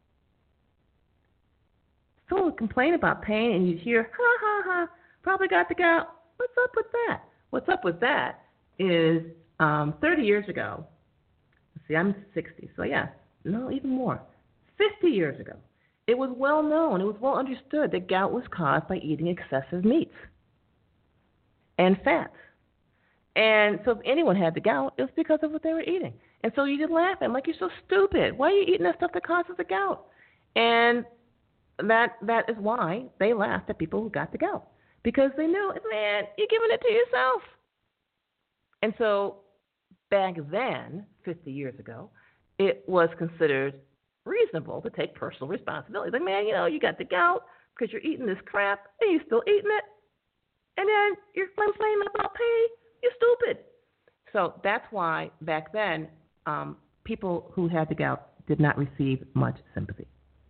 [SPEAKER 4] Someone would complain about pain, and you'd hear, ha, ha, ha, probably got the gout. What's up with that? What's up with that is 30 years ago. See, I'm 60, so yeah, no, even more. 50 years ago. It was well known, it was well understood that gout was caused by eating excessive meats and fats. And so if anyone had the gout, it was because of what they were eating. And so you just laugh at them like, you're so stupid. Why are you eating that stuff that causes the gout? And that is why they laughed at people who got the gout. Because they knew, man, you're giving it to yourself. And so back then, 50 years ago, it was considered reasonable to take personal responsibility. Like, man, you got the gout because you're eating this crap and you're still eating it. And then you're complaining about pain. You're stupid. So that's why back then people who had the gout did not receive much sympathy.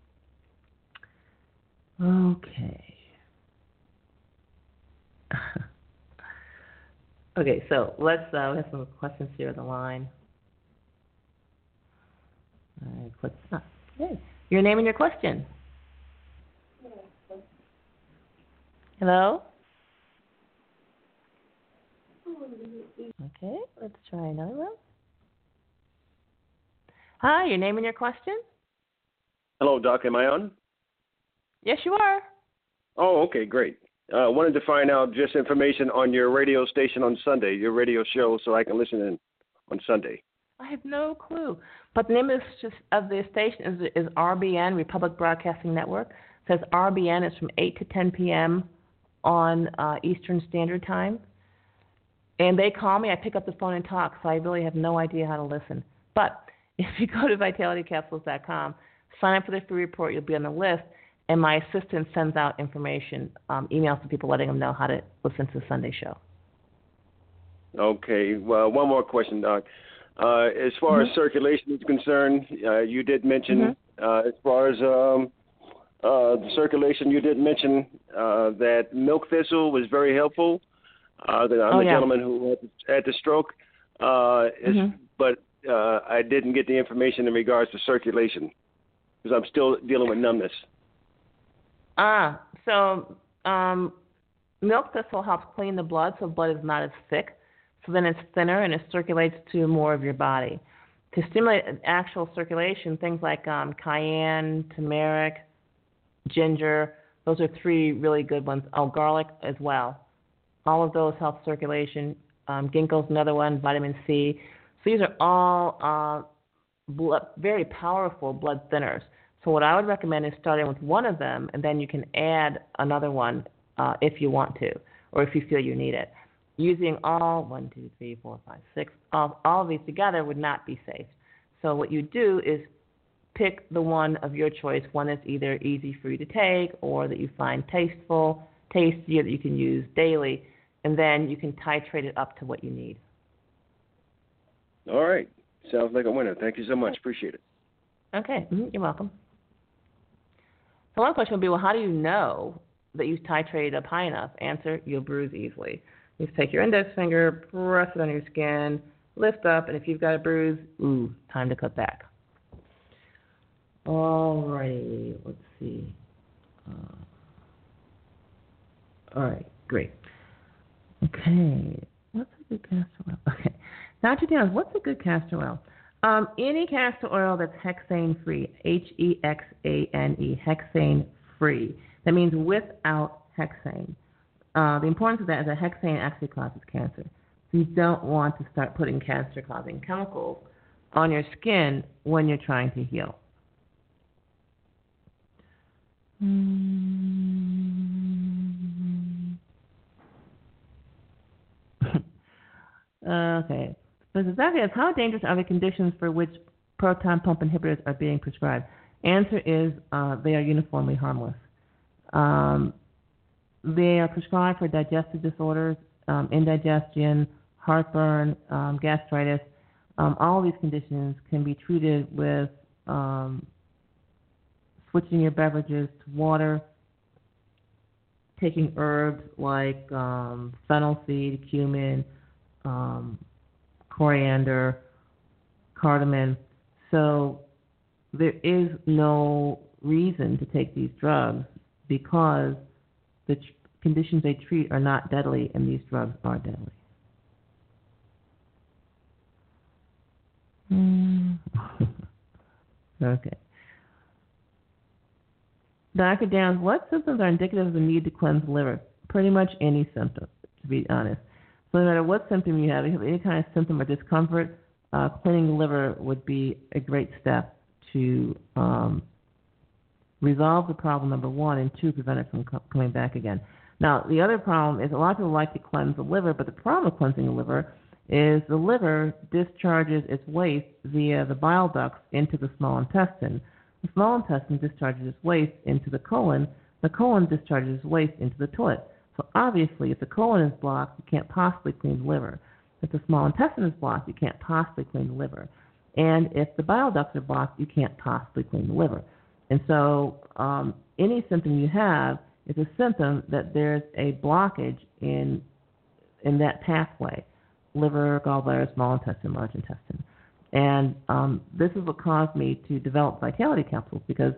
[SPEAKER 4] Okay. Okay, so let's we have some questions here on the line. All right, click stop. Okay. Your name and your question. Hello? Okay, let's try another one. Hi, your name and your question?
[SPEAKER 5] Hello, Doc. Am I on?
[SPEAKER 4] Yes, you are.
[SPEAKER 5] Oh, okay, great. Wanted to find out just information on your radio station on Sunday, your radio show, so I can listen in on Sunday.
[SPEAKER 4] I have no clue. But the name of the station is RBN, Republic Broadcasting Network. It says RBN is from 8 to 10 p.m. on Eastern Standard Time. And they call me, I pick up the phone and talk, so I really have no idea how to listen. But if you go to vitalitycapsules.com, sign up for the free report, you'll be on the list, and my assistant sends out information, emails to people letting them know how to listen to the Sunday show.
[SPEAKER 5] Okay. Well, one more question, Doc. As far as circulation is concerned, you did mention, as far as the circulation, you did mention that milk thistle was very helpful. I'm the gentleman who had the stroke, but I didn't get the information in regards to circulation because I'm still dealing with numbness.
[SPEAKER 4] So milk thistle helps clean the blood so the blood is not as thick. So then it's thinner and it circulates to more of your body. To stimulate actual circulation, things like cayenne, turmeric, ginger, those are three really good ones. Oh, garlic as well. All of those help circulation. Ginkgo's another one, vitamin C. So these are all very powerful blood thinners. So what I would recommend is starting with one of them, and then you can add another one if you want to, or if you feel you need it. Using all 1, 2, 3, 4, 5, 6, all of these together would not be safe. So what you do is pick the one of your choice, one that's either easy for you to take or that you find tasty, that you can use daily, and then you can titrate it up to what you need.
[SPEAKER 5] All right. Sounds like a winner. Thank you so much. Appreciate it.
[SPEAKER 4] Okay. You're welcome. So one question would be, well, how do you know that you've titrated up high enough? Answer, you'll bruise easily. You just take your index finger, press it on your skin, lift up, and if you've got a bruise, time to cut back. All righty. Let's see. All right. Great. Okay. What's a good castor oil? Okay. Dr. Downs, what's a good castor oil? Any castor oil that's hexane-free, Hexane, hexane-free. That means without hexane. The importance of that is that hexane actually causes cancer. So you don't want to start putting cancer-causing chemicals on your skin when you're trying to heal. Okay. So exactly as how dangerous are the conditions for which proton pump inhibitors are being prescribed? Answer is they are uniformly harmless. They are prescribed for digestive disorders, indigestion, heartburn, gastritis. All these conditions can be treated with switching your beverages to water, taking herbs like fennel seed, cumin, coriander, cardamom. So there is no reason to take these drugs because the conditions they treat are not deadly and these drugs are deadly. Okay. Dr. Downs, what symptoms are indicative of the need to cleanse the liver? Pretty much any symptom, to be honest. So no matter what symptom you have, if you have any kind of symptom or discomfort, cleaning the liver would be a great step to resolve the problem, number one, and two, prevent it from coming back again. Now, the other problem is a lot of people like to cleanse the liver, but the problem with cleansing the liver is the liver discharges its waste via the bile ducts into the small intestine. The small intestine discharges its waste into the colon. The colon discharges its waste into the toilet. So obviously, if the colon is blocked, you can't possibly clean the liver. If the small intestine is blocked, you can't possibly clean the liver. And if the bile ducts are blocked, you can't possibly clean the liver. And so any symptom you have is a symptom that there's a blockage in that pathway, liver, gallbladder, small intestine, large intestine. And this is what caused me to develop Vitality capsules, because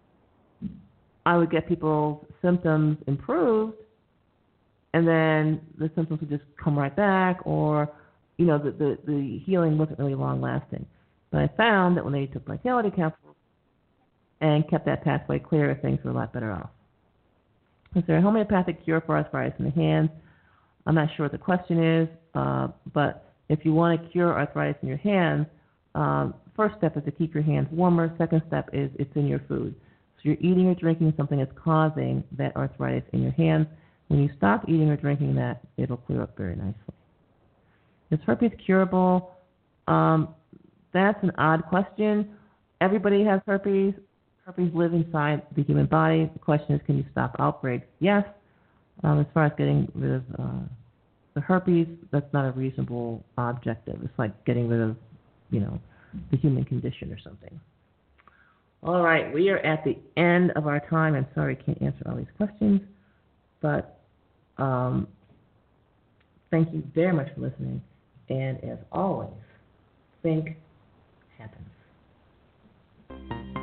[SPEAKER 4] I would get people's symptoms improved, and then the symptoms would just come right back, or, you know, the healing wasn't really long-lasting. But I found that when they took Vitality capsules and kept that pathway clear, things were a lot better off. Is there a homeopathic cure for arthritis in the hands? I'm not sure what the question is, but if you want to cure arthritis in your hands, first step is to keep your hands warmer. Second step is it's in your food. So you're eating or drinking something that's causing that arthritis in your hands. When you stop eating or drinking that, it'll clear up very nicely. Is herpes curable? That's an odd question. Everybody has herpes. Herpes live inside the human body. The question is, can you stop outbreaks? Yes. As far as getting rid of the herpes, that's not a reasonable objective. It's like getting rid of, you know, the human condition or something. All right, we are at the end of our time. I'm sorry I can't answer all these questions, but thank you very much for listening. And as always, think happens.